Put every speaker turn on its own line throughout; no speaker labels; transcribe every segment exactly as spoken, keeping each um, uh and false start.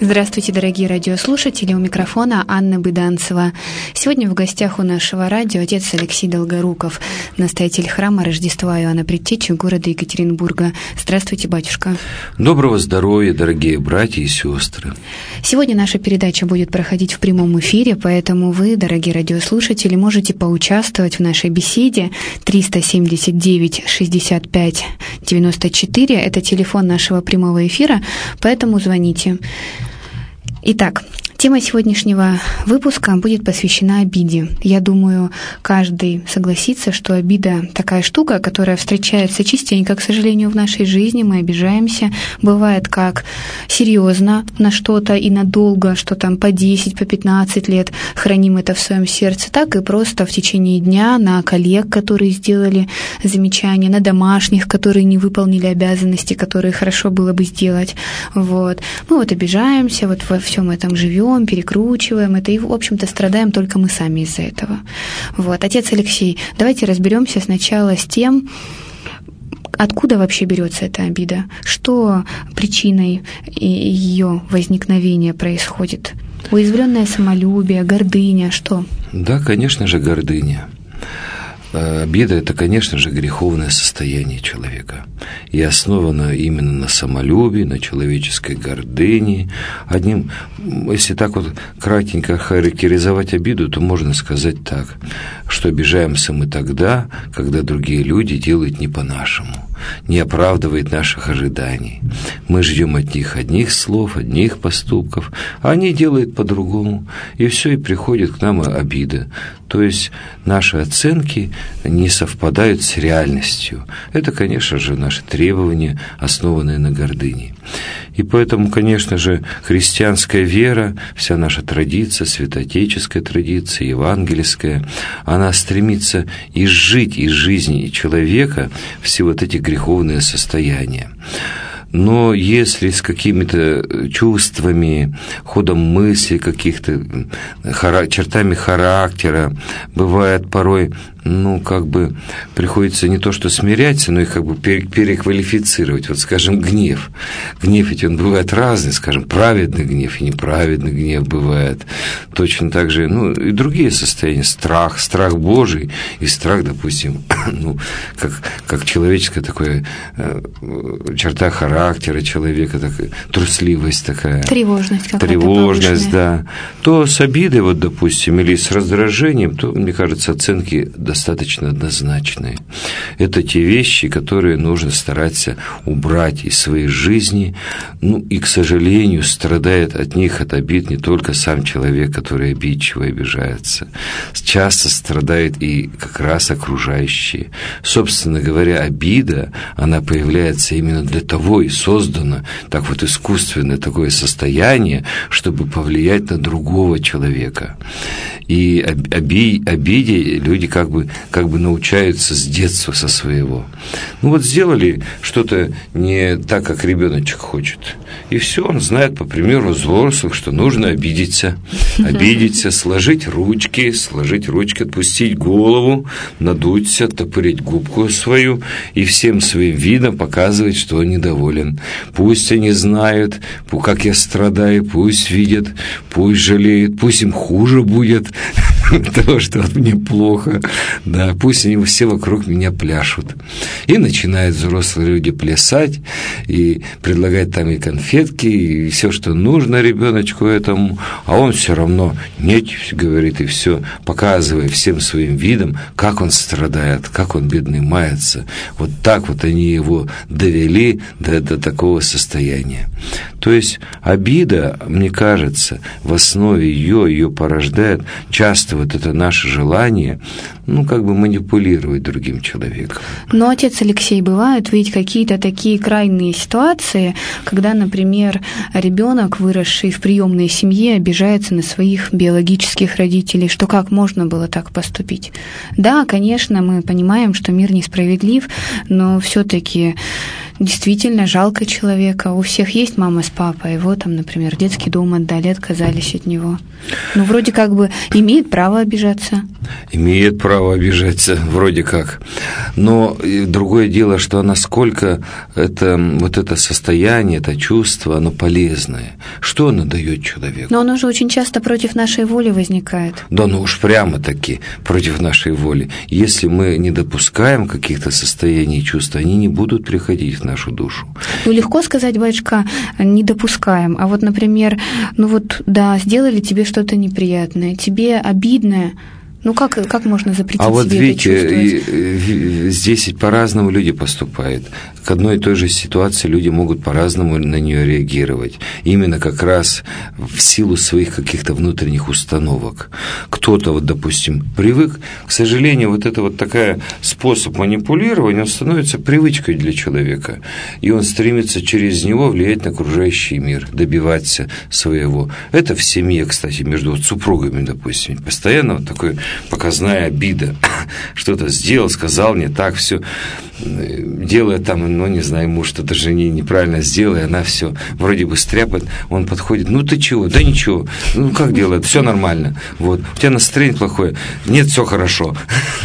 Здравствуйте, дорогие радиослушатели, у микрофона Анна Быданцева. Сегодня в гостях у нашего радио отец Алексей Долгоруков, настоятель храма Рождества Иоанна Предтечи города Екатеринбурга. Здравствуйте, батюшка.
Доброго здоровья, дорогие братья и сестры.
Сегодня наша передача будет проходить в прямом эфире, поэтому вы, дорогие радиослушатели, можете поучаствовать в нашей беседе. триста семьдесят девять шестьдесят пять девяносто четыре – это телефон нашего прямого эфира, поэтому звоните. Итак, тема сегодняшнего выпуска будет посвящена обиде. Я думаю, каждый согласится, что обида такая штука, которая встречается частенько, к сожалению, в нашей жизни. Мы обижаемся. Бывает как серьезно на что-то и надолго, что там по десять, по пятнадцать лет храним это в своем сердце, так и просто в течение дня на коллег, которые сделали замечания, на домашних, которые не выполнили обязанности, которые хорошо было бы сделать. Вот. Мы вот обижаемся, вот во всем этом живем, перекручиваем это и, в общем-то, страдаем только мы сами из-за этого. Вот. Отец Алексей, давайте разберемся сначала с тем, откуда вообще берется эта обида, что причиной ее возникновения происходит. Уязвленное самолюбие, гордыня, что?
Да, конечно же, гордыня. Обида – это, конечно же, греховное состояние человека. И основано именно на самолюбии, на человеческой гордыне. Одним, если так вот кратенько характеризовать обиду, то можно сказать так, что обижаемся мы тогда, когда другие люди делают не по-нашему, не оправдывают наших ожиданий. Мы ждем от них одних слов, одних поступков, а они делают по-другому. И все, и приходит к нам обида. То есть наши оценки не совпадают с реальностью. Это, конечно же, наши требования, основанные на гордыне. И поэтому, конечно же, христианская вера, вся наша традиция, святоотеческая традиция, евангельская, она стремится изжить из жизни человека все вот эти греховные состояния. Но если с какими-то чувствами, ходом мысли, каких-то хара- чертами характера, бывает порой, ну, как бы приходится не то что смиряться, но и как бы переквалифицировать. Вот, скажем, гнев. Гнев ведь он бывает разный, скажем, праведный гнев и неправедный гнев бывает. Точно так же, ну, и другие состояния. Страх, страх Божий и страх, допустим, ну, как, как человеческая такая э, черта характера человека, такая, трусливость такая.
Тревожность какая-то
Тревожность, да. То с обидой, вот, допустим, или с раздражением, то, мне кажется, оценки достаточно однозначные. Это те вещи, которые нужно стараться убрать из своей жизни. Ну и, к сожалению, страдает от них, от обид, не только сам человек, который обидчиво обижается. Часто страдают и как раз окружающие. Собственно говоря, обида, она появляется именно для того и создана, так вот искусственное такое состояние, чтобы повлиять на другого человека. И оби, обиде люди как бы, как бы научаются с детства со своего. Ну вот сделали что-то не так, как ребеночек хочет. И все, он знает, по примеру взрослых, что нужно обидеться. Обидеться, сложить ручки, сложить ручки, отпустить голову, надуться, оттопырить губку свою и всем своим видом показывать, что он недоволен. Пусть они знают, как я страдаю, пусть видят, пусть жалеют, пусть им хуже будет того, что от мне плохо. Да, пусть они все вокруг меня пляшут. И начинают взрослые люди плясать и предлагать там и конфетки, и все, что нужно ребеночку этому, а он все равно нет, говорит, и все, показывая всем своим видом, как он страдает, как он, бедный, мается. Вот так вот они его довели до, до такого состояния. То есть обида, мне кажется, в основе ее, ее порождает часто вот это наше желание, ну, как бы манипулировать другим человеком.
Но, отец Алексей, бывают ведь какие-то такие крайние ситуации, когда, например, ребенок, выросший в приемной семье, обижается на своих биологических родителей, что как можно было так поступить? Да, конечно, мы понимаем, что мир несправедлив, но все-таки действительно жалко человека. У всех есть мама с папой, его там, например, детский дом отдали, отказались от него. Ну, вроде как бы имеет право право обижаться.
Имеет право обижаться, вроде как. Но другое дело, что насколько это, вот это состояние, это чувство, оно полезное. Что оно дает человеку?
Но оно же очень часто против нашей воли возникает.
Да, ну уж прямо-таки против нашей воли. Если мы не допускаем каких-то состояний и чувств, они не будут приходить в нашу душу.
Ну, легко сказать, батюшка, не допускаем. А вот, например, ну вот, да, сделали тебе что-то неприятное, тебе обидное. Ну, как, как можно запретить
а
себе
вот видите,
это чувствовать?
Здесь по-разному люди поступают. К одной и той же ситуации люди могут по-разному на нее реагировать. Именно как раз в силу своих каких-то внутренних установок. Кто-то, вот, допустим, привык, к сожалению, вот это вот такой способ манипулирования, он становится привычкой для человека. И он стремится через него влиять на окружающий мир, добиваться своего. Это в семье, кстати, между вот супругами, допустим, постоянно вот такой показная обида. Что-то сделал, сказал не так, все делая там, ну, не знаю, муж что-то жене неправильно сделал, и она все вроде бы стряпает, он подходит, ну, ты чего? Да ничего. Ну, как делает? Все нормально. Вот. У тебя настроение плохое? Нет, все хорошо.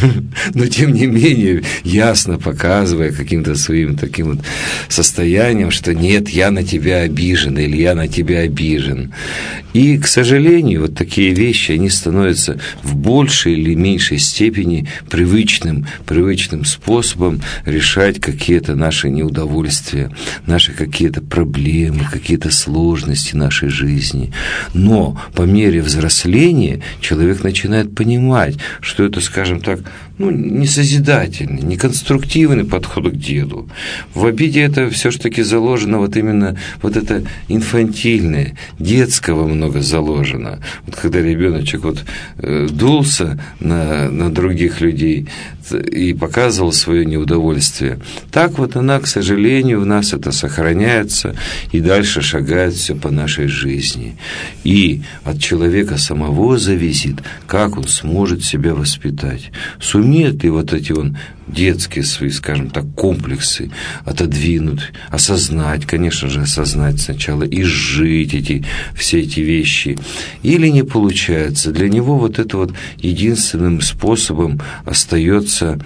Но, тем не менее, ясно показывая каким-то своим таким вот состоянием, что нет, я на тебя обижен, или я на тебя обижен. И, к сожалению, вот такие вещи, они становятся в большей или меньшей степени привычным, привычным способом решать какие-то наши неудовольствия, наши какие-то проблемы, какие-то сложности нашей жизни. Но по мере взросления человек начинает понимать, что это, скажем так, ну, не созидательный, не конструктивный подход к делу. В обиде это все-таки заложено вот именно вот это инфантильное, детского много заложено. Вот когда ребеночек вот э, дулся на, на других людей и показывал свое неудовольствие, так вот она, к сожалению, в нас это сохраняется и дальше шагает все по нашей жизни. И от человека самого зависит, как он сможет себя воспитать. Сумеет ли вот эти он детские свои, скажем так, комплексы отодвинуть, осознать, конечно же, осознать сначала, и жить эти, все эти вещи. Или не получается. Для него вот это вот единственным способом остается,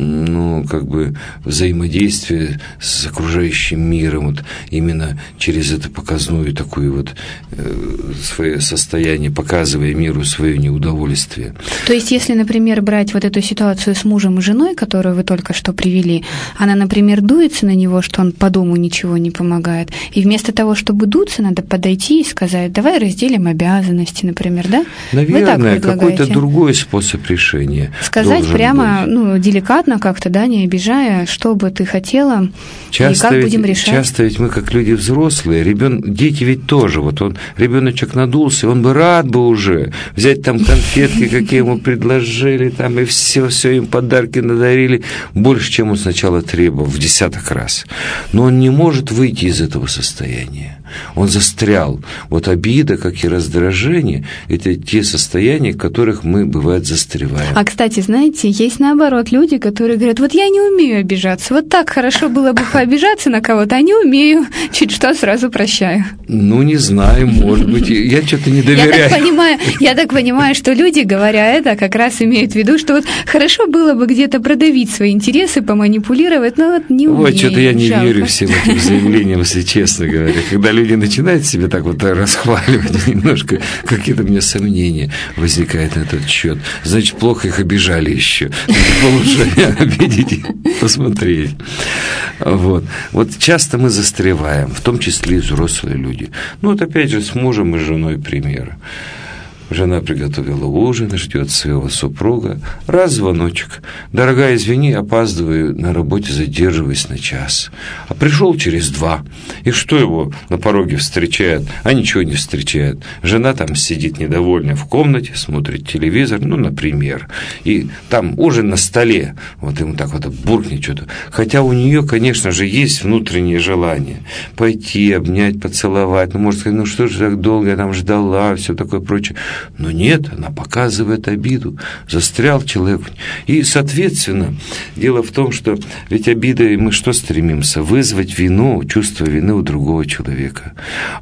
ну, как бы взаимодействие с окружающим миром, вот именно через это показную такую вот э, свое состояние, показывая миру свое неудовольствие.
То есть, если, например, брать вот эту ситуацию с мужем и женой, которую вы только что привели, она, например, дуется на него, что он по дому ничего не помогает, и вместо того, чтобы дуться, надо подойти и сказать, давай разделим обязанности, например, да?
Наверное, какой-то другой способ решения.
Сказать прямо, быть. ну, деликатно как-то, да, не обижая, что бы ты хотела, часто и как ведь, будем решать.
Часто ведь мы, как люди взрослые, ребен... дети ведь тоже, вот он, ребеночек надулся, он бы рад бы уже взять там конфетки, какие ему предложили, там, и все, все им подарки надарили, больше, чем он сначала требовал, в десяток раз. Но он не может выйти из этого состояния. Он застрял. Вот обида, как и раздражение, это те состояния, в которых мы, бывает, застреваем.
А, кстати, знаете, есть наоборот люди, которые говорят, вот я не умею обижаться, вот так хорошо было бы пообижаться на кого-то, а не умею, чуть что сразу прощаю.
Ну, не знаю, может быть, я что-то не доверяю.
Я так понимаю, я так понимаю, что люди, говоря это, как раз имеют в виду, что вот хорошо было бы где-то продавить свои интересы, поманипулировать, но вот не умею.
Вот что-то я не жалко. верю всем этим заявлениям, если честно говоря. Когда люди начинают себя так вот расхваливать, немножко какие-то у меня сомнения возникают на этот счет. Значит, плохо их обижали еще. Лучше обидеть, посмотреть. Вот. Вот часто мы застреваем, в том числе и взрослые люди. Ну, вот опять же, с мужем и женой пример. Жена приготовила ужин, ждет своего супруга. Раз звоночек. Дорогая, извини, опаздываю на работе, задерживаюсь на час. А пришел через два. И что его на пороге встречает? А ничего не встречает. Жена там сидит недовольная в комнате, смотрит телевизор, ну, например. И там ужин на столе. Вот ему так вот буркнет что-то. Хотя у нее, конечно же, есть внутреннее желание пойти, обнять, поцеловать. Ну, может сказать, ну что же так долго я там ждала, все такое прочее. Но нет, она показывает обиду. Застрял человек. И, соответственно, дело в том, что ведь обидой мы что стремимся? Вызвать вину, чувство вины у другого человека.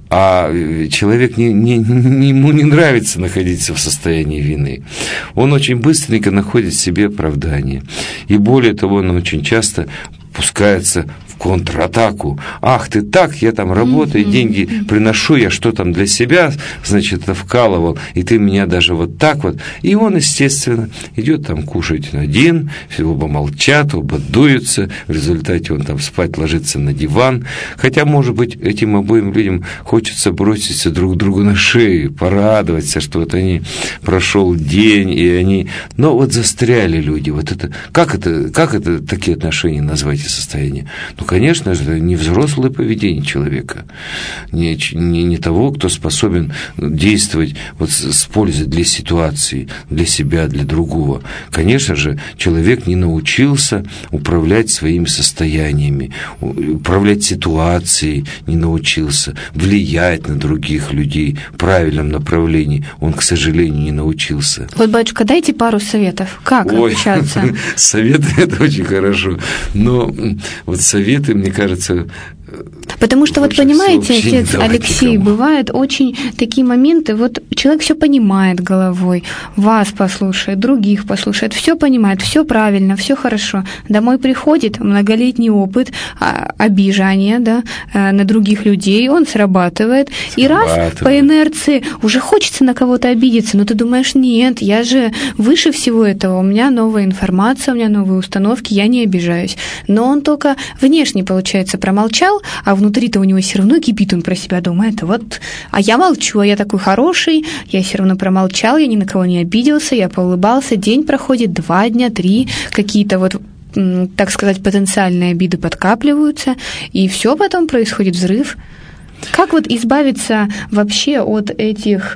А человек, не, не, не, ему не нравится находиться в состоянии вины. Он очень быстренько находит в себе оправдание. И более того, он очень часто пускается в контратаку. Ах, ты так, я там работаю, mm-hmm. деньги приношу, я что там для себя, значит, вкалывал, и ты меня даже вот так вот. И он, естественно, идет там кушать один, все оба молчат, оба дуются, в результате он там спать ложится на диван. Хотя, может быть, этим обоим людям хочется броситься друг другу на шею, порадоваться, что вот они, прошел день, и они... Но вот застряли люди. Вот это... Как это, как это такие отношения назвать и состояние? Ну, конечно же, это не взрослое поведение человека, не, не, не того, кто способен действовать вот с, с пользой для ситуации, для себя, для другого. Конечно же, человек не научился управлять своими состояниями, управлять ситуацией не научился, влиять на других людей в правильном направлении. Он, к сожалению, не научился.
Вот, батюшка, дайте пару советов. Как
Ой,
общаться?
Советы – это очень хорошо. Но вот советы, мне кажется...
Потому что, вот понимаете, отец Алексей, никому. Бывают очень такие моменты, вот человек все понимает головой, вас послушает, других послушает, все понимает, все правильно, все хорошо. Домой приходит, многолетний опыт обижания, да, на других людей, он срабатывает, срабатывает, и раз по инерции уже хочется на кого-то обидеться, но ты думаешь, нет, я же выше всего этого, у меня новая информация, у меня новые установки, я не обижаюсь. Но он только внешне, получается, промолчал, а внутри-то у него все равно кипит, он про себя думает, вот, а я молчу, а я такой хороший, я все равно промолчал, я ни на кого не обиделся, я поулыбался, день проходит, два дня, три, какие-то вот, так сказать, потенциальные обиды подкапливаются, и все потом происходит взрыв. Как вот избавиться вообще от этих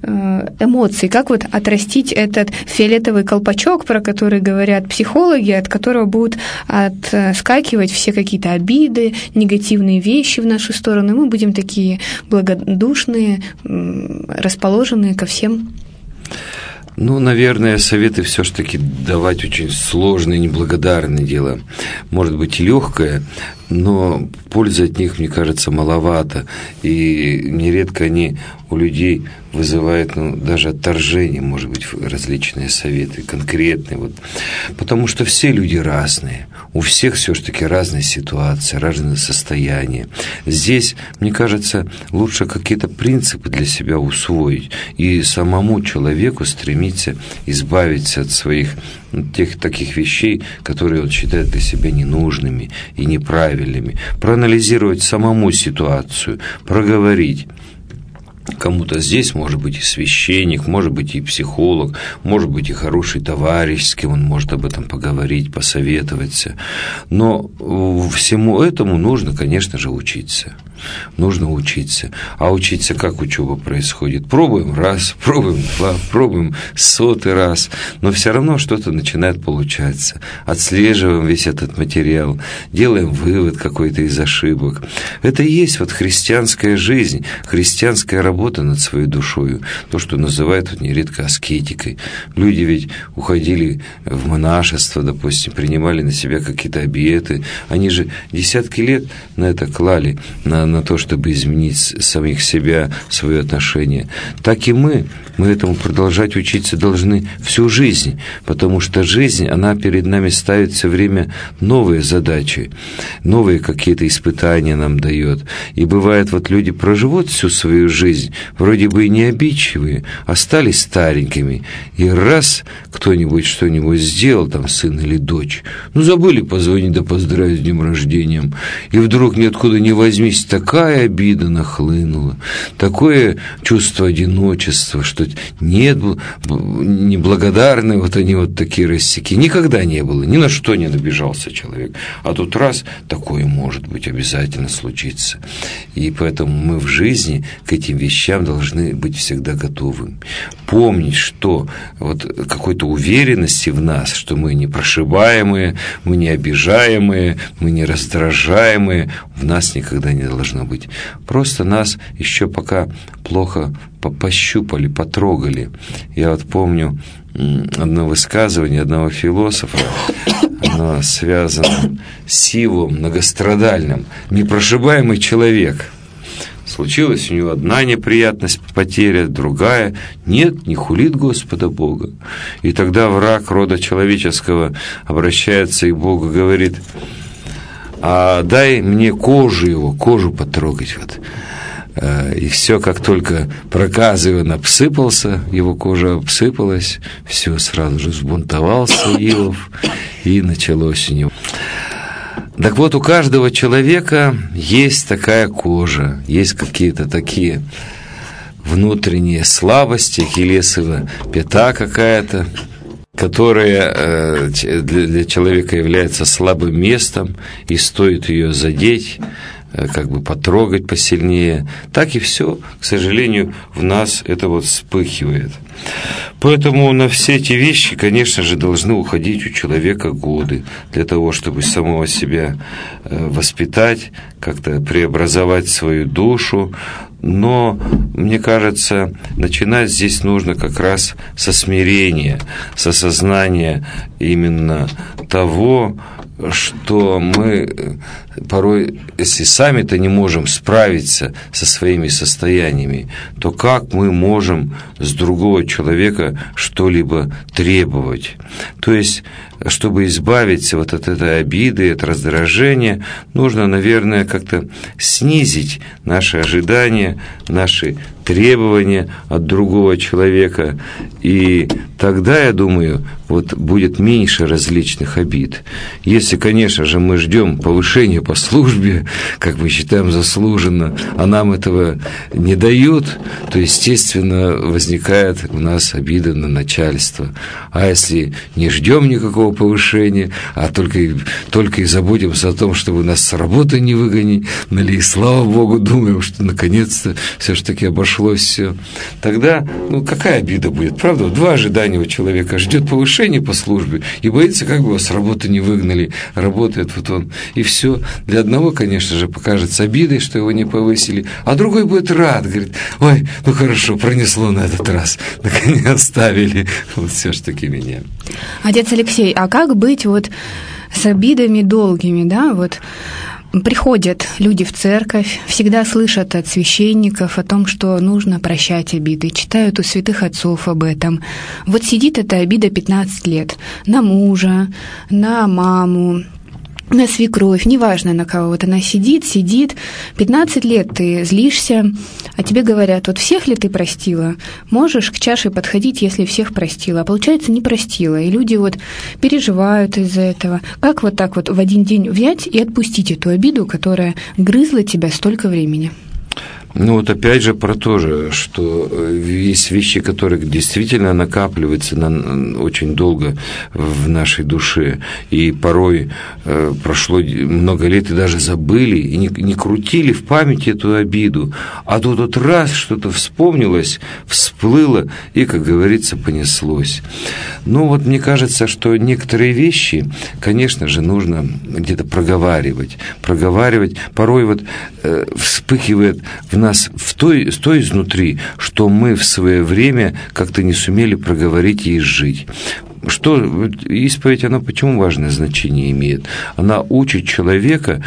эмоций, как вот отрастить этот фиолетовый колпачок, про который говорят психологи, от которого будут отскакивать все какие-то обиды, негативные вещи в нашу сторону, и мы будем такие благодушные, расположенные ко всем.
Ну, наверное, советы все-таки давать очень сложное, неблагодарное дело. Может быть, легкое, но пользы от них, мне кажется, маловато. И нередко они у людей вызывают, ну, даже отторжение, может быть, различные советы, конкретные. Вот. Потому что все люди разные. У всех все-таки разные ситуации, разные состояния. Здесь, мне кажется, лучше какие-то принципы для себя усвоить и самому человеку стремиться избавиться от своих тех таких вещей, которые он считает для себя ненужными и неправильными. Проанализировать самому ситуацию, проговорить. Кому-то здесь может быть и священник, может быть и психолог, может быть и хороший товарищ, с кем он может об этом поговорить, посоветоваться. Но всему этому нужно, конечно же, учиться. Нужно учиться. А учиться, как учеба происходит? Пробуем раз, пробуем два, пробуем сотый раз, но все равно что-то начинает получаться. Отслеживаем весь этот материал, делаем вывод какой-то из ошибок. Это и есть вот христианская жизнь, христианская работа над своей душою, то, что называют вот нередко аскетикой. Люди ведь уходили в монашество, допустим, принимали на себя какие-то обеты. Они же десятки лет на это клали, на на то, чтобы изменить самих себя, свое отношение. Так и мы, мы этому продолжать учиться должны всю жизнь, потому что жизнь, она перед нами ставит все время новые задачи, новые какие-то испытания нам дает. И бывает, вот люди проживут всю свою жизнь, вроде бы и не обидчивые, остались старенькими, и раз кто-нибудь что-нибудь сделал, там, сын или дочь, ну, забыли позвонить да поздравить с днем рождения, и вдруг ниоткуда не возьмись, такая обида нахлынула, такое чувство одиночества, что нет, неблагодарные вот они вот такие рассеки. Никогда не было, ни на что не обижался человек. А тут раз, такое может быть, обязательно случится. И поэтому мы в жизни к этим вещам должны быть всегда готовы. Помнить, что вот какой-то уверенности в нас, что мы не прошибаемые, мы не обижаемые, мы не раздражаемые, в нас никогда не должно должно быть. Просто нас еще пока плохо пощупали, потрогали. Я вот помню одно высказывание одного философа, оно связано с Ивом многострадальным, непрошибаемый человек. Случилась у него одна неприятность, потеря, другая. Нет, не хулит Господа Бога. И тогда враг рода человеческого обращается и к Богу говорит: а дай мне кожу его, кожу потрогать. Вот. И все, как только проказ Иоанн обсыпался, его кожа обсыпалась, все, сразу же взбунтовался Иов, и началось у него. Так вот, у каждого человека есть такая кожа, есть какие-то такие внутренние слабости, ахиллесова пята какая-то, которая для человека является слабым местом, и стоит ее задеть, как бы потрогать посильнее, так и все, к сожалению, в нас это вот вспыхивает. Поэтому на все эти вещи, конечно же, должны уходить у человека годы для того, чтобы самого себя воспитать, как-то преобразовать свою душу. Но, мне кажется, начинать здесь нужно как раз со смирения, с осознания именно того, что мы порой, если сами-то не можем справиться со своими состояниями, то как мы можем с другого человека что-либо требовать? То есть, чтобы избавиться вот от этой обиды, от раздражения, нужно, наверное, как-то снизить наши ожидания, наши требования от другого человека, и тогда, я думаю, вот будет меньше различных обид. Если, конечно же, мы ждем повышения по службе, как мы считаем заслуженно, а нам этого не дают, то, естественно, возникает у нас обида на начальство. А если не ждем никакого повышения, а только, только и заботимся о том, чтобы нас с работы не выгонили, и, слава Богу, думаем, что наконец-то все-таки обошлось все, тогда, ну, какая обида будет, правда? Два ожидания у человека: ждет повышения по службе и боится, как бы его с работы не выгнали, работает вот он, и все. Для одного, конечно же, покажется обидой, что его не повысили, а другой будет рад, говорит: ой, ну хорошо, пронесло на этот раз, наконец оставили, вот все-таки меня.
Отец Алексей, а как быть вот с обидами долгими, да, вот приходят люди в церковь, всегда слышат от священников о том, что нужно прощать обиды, читают у святых отцов об этом. Вот сидит эта обида пятнадцать лет на мужа, на маму, на свекровь, неважно на кого, вот она сидит, сидит, пятнадцать лет ты злишься, а тебе говорят: вот всех ли ты простила? Можешь к чаше подходить, если всех простила. А получается, не простила, и люди вот переживают из-за этого. Как вот так вот в один день взять и отпустить эту обиду, которая грызла тебя столько времени?
Ну вот опять же про то же, что есть вещи, которые действительно накапливаются на, очень долго в нашей душе, и порой э, прошло много лет и даже забыли, и не, не крутили в памяти эту обиду, а тут вот раз что-то вспомнилось, всплыло и, как говорится, понеслось. Ну вот мне кажется, что некоторые вещи, конечно же, нужно где-то проговаривать, проговаривать, порой вот э, вспыхивает в нас в той, с той изнутри, что мы в свое время как-то не сумели проговорить и изжить. Что исповедь, она почему важное значение имеет? Она учит человека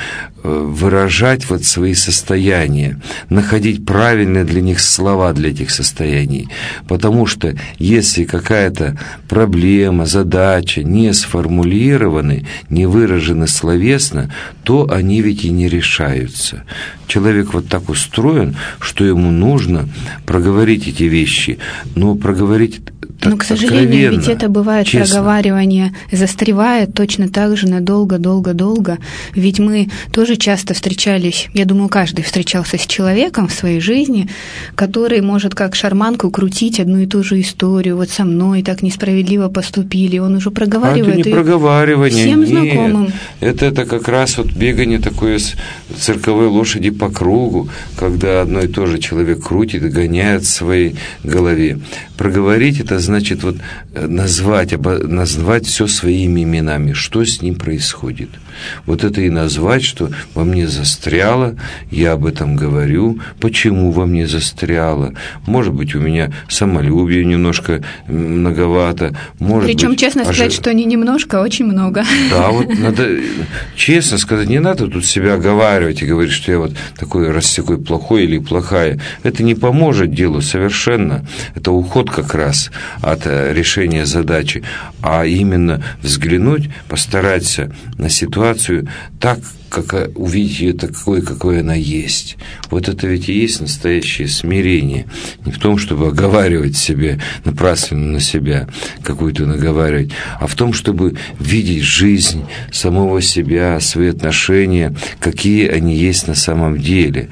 выражать вот свои состояния, находить правильные для них слова для этих состояний. Потому что если какая-то проблема, задача не сформулированы, не выражены словесно, то они ведь и не решаются. Человек вот так устроен, что ему нужно проговорить эти вещи, но проговорить
Но, к сожалению, ведь это бывает, честно. Проговаривание застревает точно так же надолго-долго-долго. Ведь мы тоже часто встречались, я думаю, каждый встречался с человеком в своей жизни, который может как шарманку крутить одну и ту же историю. Вот со мной так несправедливо поступили. Он уже проговаривает.
А это не проговаривание,
всем
нет.
знакомым.
Это, это как раз вот бегание такое с цирковой лошади по кругу, когда одно и то же человек крутит и гоняет в своей голове. Проговорить — это значит значит вот назвать, назвать все своими именами, что с ним происходит. Вот это и назвать, что во мне застряло, я об этом говорю, почему во мне застряло. Может быть, у меня самолюбие немножко многовато. Может
Причем,
быть,
честно сказать, ожи... что не немножко, а очень много.
Да, вот надо честно сказать, не надо тут себя оговаривать и говорить, что я вот такой, раз такой плохой или плохая. Это не поможет делу совершенно. Это уход как раз от решения задачи. А именно взглянуть, постараться на ситуацию так, как увидеть ее такой, какой она есть. Вот это ведь и есть настоящее смирение. Не в том, чтобы оговаривать себя, напрасно на себя какую-то наговаривать, а в том, чтобы видеть жизнь самого себя, свои отношения, какие они есть на самом деле.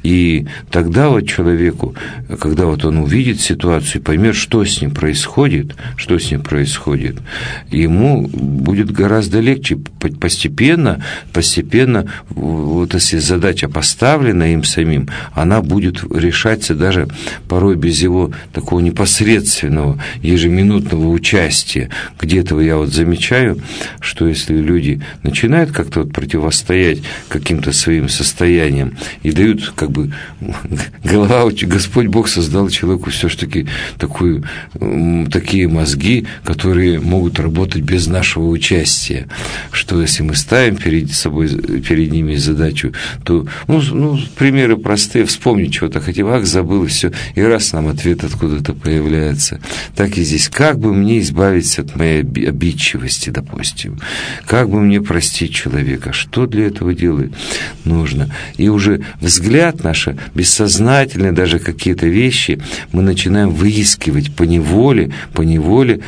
И тогда вот человеку, когда вот он увидит ситуацию, поймет, что с ним происходит, что с ним происходит, ему будет гораздо легче постепенно, постепенно вот если задача поставлена им самим, она будет решаться даже порой без его такого непосредственного ежеминутного участия. Где-то я вот замечаю, что если люди начинают как-то вот противостоять каким-то своим состояниям и дают как бы голова, Господь Бог создал человеку все-таки такую, такие мозги, которые могут работать без нашего участия, что если мы ставим перед собой перед ними задачу, то, ну, ну, примеры простые, вспомнить чего-то хотел, ах, забыл, и все, и раз нам ответ откуда-то появляется. Так и здесь, как бы мне избавиться от моей обидчивости, допустим, как бы мне простить человека, что для этого делать нужно. И уже взгляд наш, бессознательно даже какие-то вещи мы начинаем выискивать поневоле, поневоле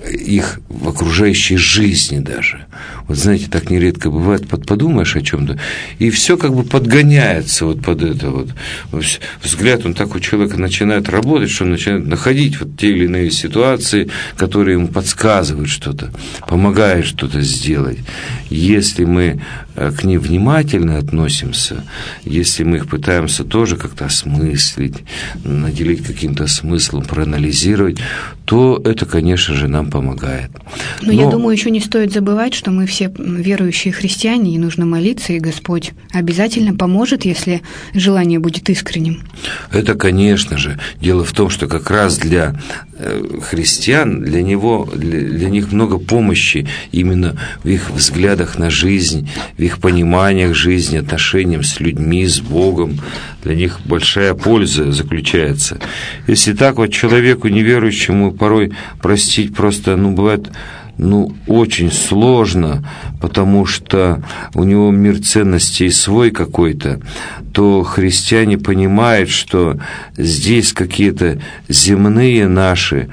их в окружающей жизни даже. Вот знаете, так нередко бывает, подумаешь о чем-то, и все как бы подгоняется вот под это вот. Взгляд, он так у человека начинает работать, что он начинает находить вот те или иные ситуации, которые ему подсказывают что-то, помогают что-то сделать. Если мы к ним внимательно относимся, если мы их пытаемся тоже как-то осмыслить, наделить каким-то смыслом, проанализировать, то это, конечно же, нам помогает.
Но, Но я думаю, еще не стоит забывать, что мы все верующие христиане, и нужно молиться, и Господь обязательно поможет, если желание будет искренним.
Это, конечно же. Дело в том, что как раз для христиан, для, него, для, для них много помощи именно в их взглядах на жизнь, в их пониманиях жизни, отношениям с людьми, с Богом. Для них большая польза заключается. Если так вот человеку неверующему порой простить просто, ну, бывает, ну, очень сложно, потому что у него мир ценностей свой какой-то, то христиане понимают, что здесь какие-то земные наши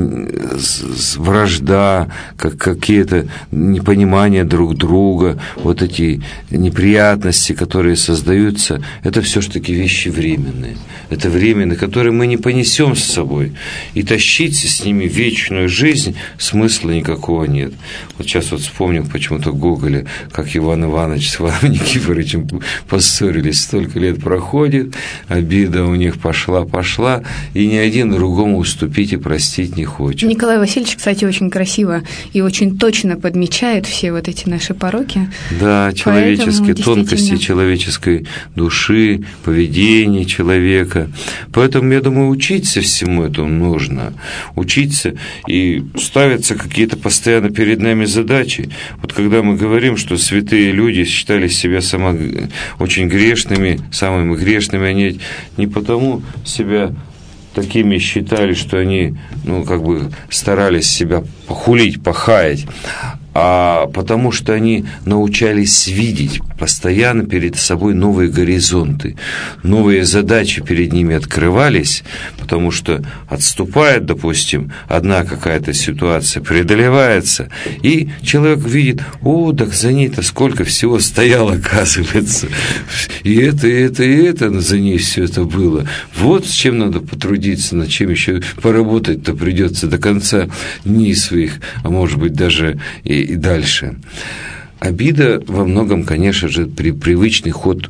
вражда, как какие-то непонимания друг друга, вот эти неприятности, которые создаются, это все-таки вещи временные. Это временные, которые мы не понесем с собой. И тащить с ними вечную жизнь смысла никакого нет. Вот сейчас вот вспомнил почему-то Гоголя, как Иван Иванович с Иваном Никифоровичем поссорились, столько лет проходит, обида у них пошла-пошла, и ни один другому уступить и простить не хочет.
Николай Васильевич, кстати, очень красиво и очень точно подмечает все вот эти наши пороки.
Да, человеческие тонкости человеческой души, поведения человека. Поэтому, я думаю, учиться всему этому нужно. Учиться, и ставятся какие-то постоянно перед нами задачи. Вот когда мы говорим, что святые люди считали себя само... очень грешными, самыми грешными, они не потому себя такими считали, что они, ну, как бы старались себя похулить, похаять, а потому что они научались видеть постоянно перед собой новые горизонты, новые задачи перед ними открывались, потому что отступает, допустим, одна какая-то ситуация, преодолевается, и человек видит, о, так за ней-то сколько всего стояло, оказывается, и это, и это, и это за ней все это было. Вот с чем надо потрудиться, над чем еще поработать-то придется до конца дней своих, а может быть даже и и дальше. Обида во многом, конечно же, при, привычный ход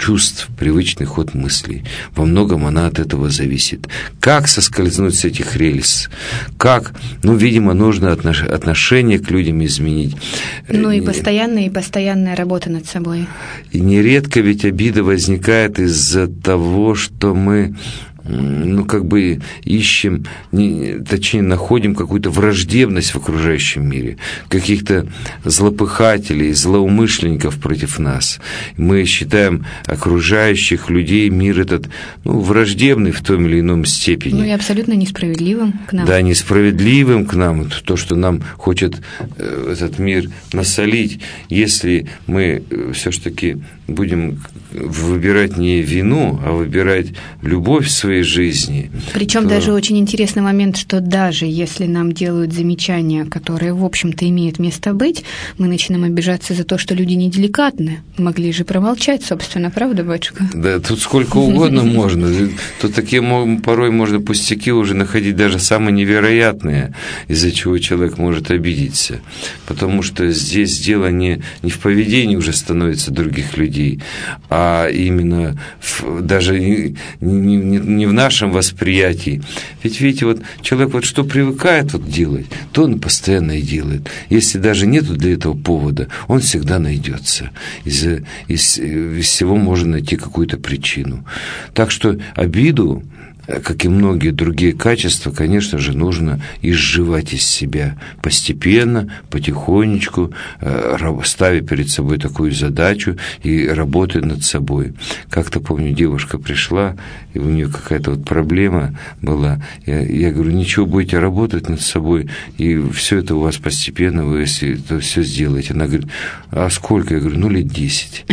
чувств, привычный ход мыслей. Во многом она от этого зависит. Как соскользнуть с этих рельс? Как? Ну, видимо, нужно отношение к людям изменить.
Ну, и постоянная, и постоянная работа над собой.
И нередко ведь обида возникает из-за того, что мы... ну, как бы ищем, не, точнее, находим какую-то враждебность в окружающем мире, каких-то злопыхателей, злоумышленников против нас. Мы считаем окружающих людей, мир этот, ну, враждебный в том или ином степени.
Ну, и абсолютно несправедливым к нам.
Да, несправедливым к нам, то, что нам хочет этот мир насолить. Если мы все-таки будем выбирать не вину, а выбирать любовь в своей жизни.
Причем
то...
даже очень интересный момент, что даже если нам делают замечания, которые, в общем-то, имеют место быть, мы начинаем обижаться за то, что люди неделикатны. Могли же промолчать, собственно, правда, батюшка?
Да, тут сколько угодно можно. Тут такие порой можно пустяки уже находить даже самые невероятные, из-за чего человек может обидеться. Потому что здесь дело не, не в поведении уже становится других людей, а именно в, даже не, не, не в нашем восприятии. Ведь, видите, вот человек вот что привыкает вот делать, то он постоянно и делает. Если даже нету для этого повода, он всегда найдется. Из, из, из всего можно найти какую-то причину. Так что обиду, как и многие другие качества, конечно же, нужно изживать из себя постепенно, потихонечку, ставя перед собой такую задачу и работая над собой. Как-то, помню, девушка пришла, и у нее какая-то вот проблема была. Я, я говорю, ничего, будете работать над собой, и все это у вас постепенно, вы если это все сделаете. Она говорит, а сколько? Я говорю, ну, лет десять.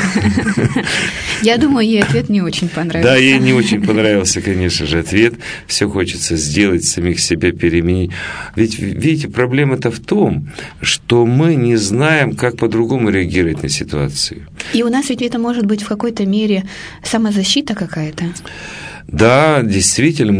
Я думаю, ей ответ не очень понравился.
Да, ей не очень понравился, конечно же, ответ. Все хочется сделать, самих себя переменить. Ведь, видите, проблема-то в том, что мы не знаем, как по-другому реагировать на ситуацию.
И у нас ведь это может быть в какой-то мере самозащита какая-то.
Да, действительно,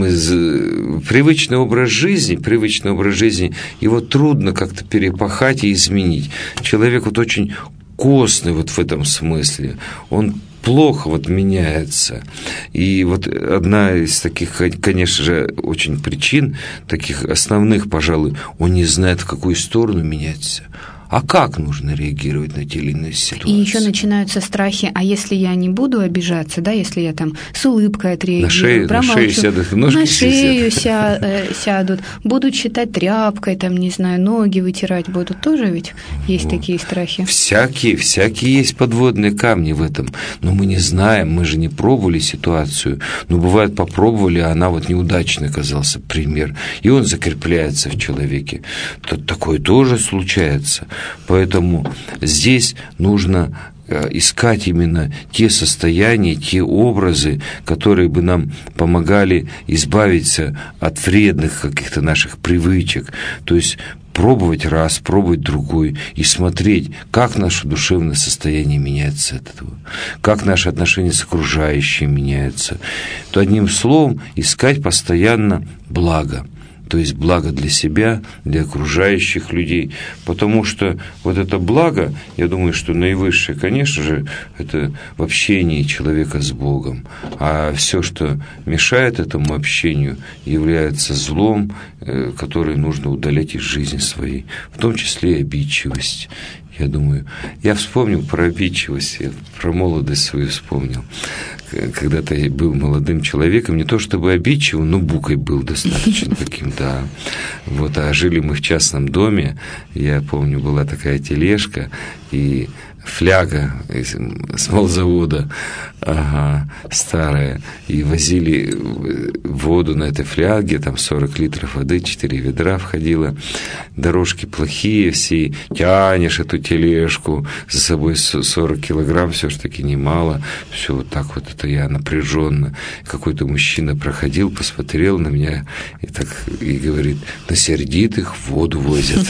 мы привычный образ жизни, привычный образ жизни, его трудно как-то перепахать и изменить. Человек вот очень костный вот в этом смысле. Он плохо вот меняется. И вот одна из таких, конечно же, очень причин, таких основных, пожалуй, он не знает, в какую сторону меняться. А как нужно реагировать на те или иные ситуации?
И еще начинаются страхи, а если я не буду обижаться, да, если я там с улыбкой отреагирую,
на шею,
промолчу,
на шею сядут, ножки
на шею
сядут.
ся, э, сядут, будут считать тряпкой, там, не знаю, ноги вытирать будут, тоже ведь есть вот такие страхи.
Всякие, всякие есть подводные камни в этом, но мы не знаем, мы же не пробовали ситуацию, но бывает попробовали, а она вот неудачно оказался пример, и он закрепляется в человеке. Такое тоже случается. Поэтому здесь нужно искать именно те состояния, те образы, которые бы нам помогали избавиться от вредных каких-то наших привычек. То есть пробовать раз, пробовать другой и смотреть, как наше душевное состояние меняется от этого, как наши отношения с окружающими меняются. То одним словом, искать постоянно благо. То есть благо для себя, для окружающих людей, потому что вот это благо, я думаю, что наивысшее, конечно же, это в общении человека с Богом, а все, что мешает этому общению, является злом, который нужно удалять из жизни своей, в том числе и обидчивость. Я думаю, я вспомнил про обидчивость, я про молодость свою вспомнил. Когда-то я был молодым человеком, не то чтобы обидчивым, но букой был достаточно таким, да. Вот, а жили мы в частном доме, я помню, была такая тележка, и фляга с молзавода, ага, старая, и возили воду на этой фляге, там сорок литров воды, четыре ведра входило, дорожки плохие все, тянешь эту тележку, за собой сорок килограмм, все ж таки немало, все вот так вот, это я напряженно. Какой-то мужчина проходил, посмотрел на меня и так и говорит, на сердитых воду возят.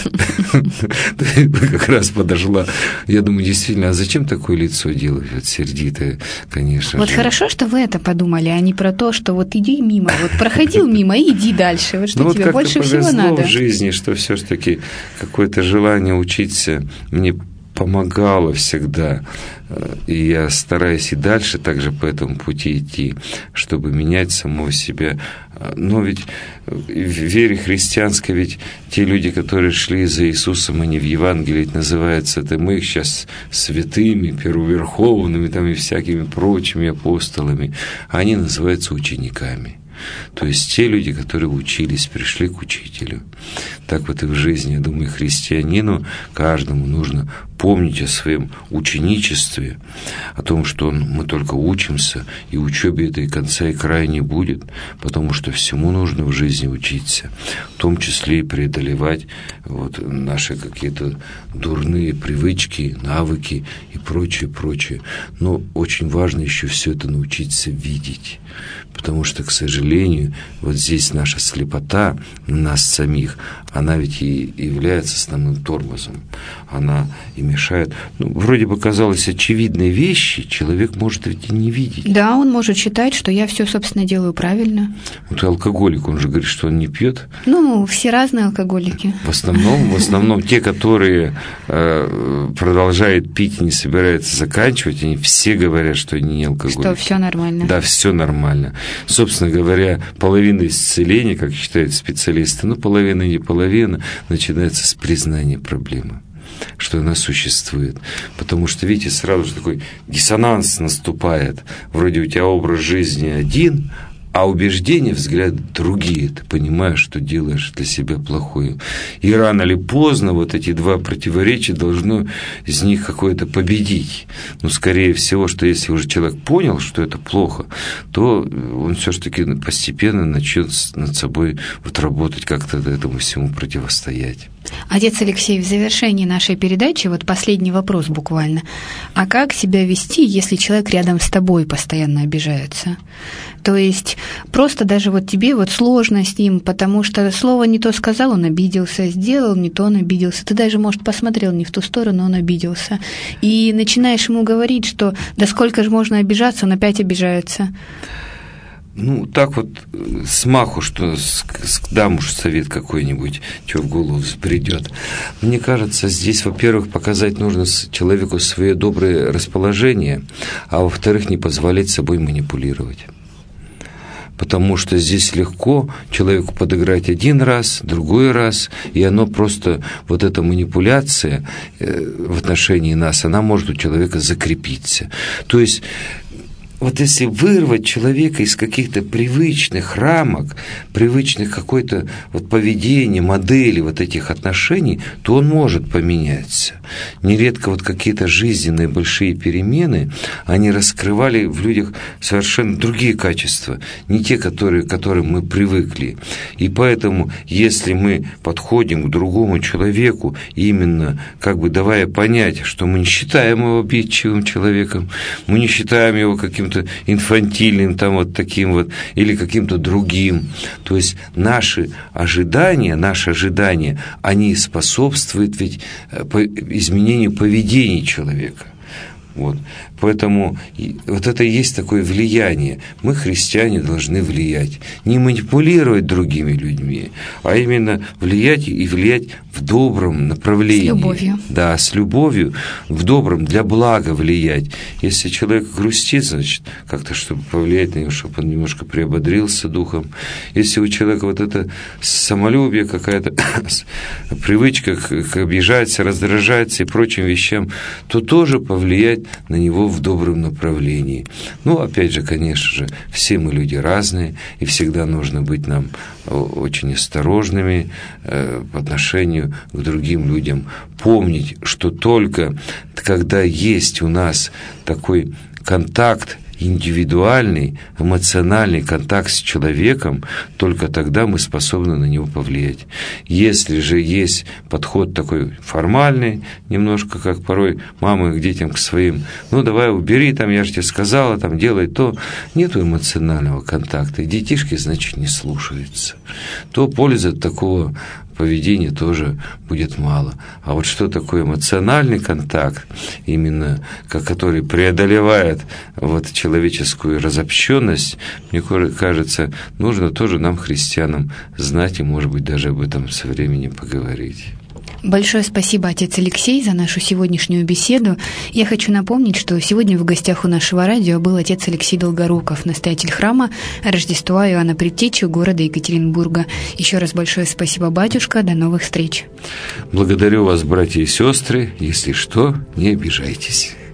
Как раз подошла, я думаю, действительно, а зачем такое лицо делать, вот сердитое, конечно.
Вот же. Хорошо, что вы это подумали, а не про то, что вот иди мимо, вот проходил мимо и иди дальше. Вот что
ну,
тебе
вот
больше всего надо.
В жизни, что все-таки какое-то желание учиться мне помогало всегда. И я стараюсь и дальше также по этому пути идти, чтобы менять самого себя. Но ведь в вере христианской, ведь те люди, которые шли за Иисусом, они в Евангелии называются, это мы их сейчас святыми, первоверховными там, и всякими прочими апостолами, а они называются учениками. То есть те люди, которые учились, пришли к учителю. Так вот и в жизни, я думаю, христианину, каждому нужно помнить о своем ученичестве, о том, что мы только учимся, и учебе этой конца и края не будет, потому что всему нужно в жизни учиться, в том числе и преодолевать вот наши какие-то дурные привычки, навыки и прочее, прочее. Но очень важно еще все это научиться видеть, потому что, к сожалению, вот здесь наша слепота нас самих, она ведь и является основным тормозом. Она и мешает. Ну, вроде бы, казалось, очевидные вещи человек может ведь и не видеть.
Да, он может считать, что я все, собственно, делаю правильно.
Вот и алкоголик, он же говорит, что он не пьет.
Ну, все разные алкоголики.
В основном, в основном те, которые э, продолжают пить и не собираются заканчивать, они все говорят, что они не алкоголики.
Что все нормально.
Да, все нормально. Собственно говоря, половина исцеления, как считают специалисты, ну, половина не половина, начинается с признания проблемы, что она существует. Потому что, видите, сразу же такой диссонанс наступает. Вроде у тебя образ жизни один, а убеждения, взгляды другие. Ты понимаешь, что делаешь для себя плохое. И рано или поздно вот эти два противоречия должно из них какое-то победить. Но, скорее всего, что если уже человек понял, что это плохо, то он все-таки постепенно начнет над собой вот работать, как-то этому всему противостоять.
Отец Алексей, в завершении нашей передачи, вот последний вопрос буквально. А как себя вести, если человек рядом с тобой постоянно обижается? То есть просто даже вот тебе вот сложно с ним, потому что слово не то сказал, он обиделся, сделал не то, он обиделся. Ты даже, может, посмотрел не в ту сторону, он обиделся. И начинаешь ему говорить, что да сколько же можно обижаться, он опять обижается.
Ну, так вот, смаху, что дам уж совет какой-нибудь, что в голову взбредет. Мне кажется, здесь, во-первых, показать нужно человеку свое доброе расположение, а во-вторых, не позволять собой манипулировать. Потому что здесь легко человеку подыграть один раз, другой раз, и оно просто, вот эта манипуляция в отношении нас, она может у человека закрепиться. То есть вот если вырвать человека из каких-то привычных рамок, привычных какой-то вот поведения, модели вот этих отношений, то он может поменяться. Нередко вот какие-то жизненные большие перемены, они раскрывали в людях совершенно другие качества, не те, которые, к которым мы привыкли. И поэтому, если мы подходим к другому человеку, именно как бы давая понять, что мы не считаем его обидчивым человеком, мы не считаем его каким-то инфантильным, там вот таким вот, или каким-то другим. То есть наши ожидания, наши ожидания, они способствуют ведь изменению поведения человека. Вот. Поэтому вот это и есть такое влияние. Мы, христиане, должны влиять. Не манипулировать другими людьми, а именно влиять и влиять в добром направлении.
С любовью.
Да, с любовью, в добром, для блага влиять. Если человек грустит, значит, как-то, чтобы повлиять на него, чтобы он немножко приободрился духом. Если у человека вот это самолюбие, какая-то привычка к, к обижаться, раздражаться и прочим вещам, то тоже повлиять на него в добром направлении. Ну, опять же, конечно же, все мы люди разные, и всегда нужно быть нам очень осторожными э, по отношению к другим людям. Помнить, что только когда есть у нас такой контакт, индивидуальный, эмоциональный контакт с человеком, только тогда мы способны на него повлиять. Если же есть подход такой формальный, немножко как порой мамы к детям, к своим, ну давай убери, там я же тебе сказала, там делай то, нету эмоционального контакта, и детишки, значит, не слушаются, то пользы от такого поведения тоже будет мало. А вот что такое эмоциональный контакт, именно который преодолевает вот человеческую разобщенность, мне кажется, нужно тоже нам, христианам, знать и, может быть, даже об этом со временем поговорить.
Большое спасибо, отец Алексей, за нашу сегодняшнюю беседу. Я хочу напомнить, что сегодня в гостях у нашего радио был отец Алексей Долгоруков, настоятель храма Рождества Иоанна Предтечи города Екатеринбурга. Еще раз большое спасибо, батюшка. До новых встреч.
Благодарю вас, братья и сестры. Если что, не обижайтесь.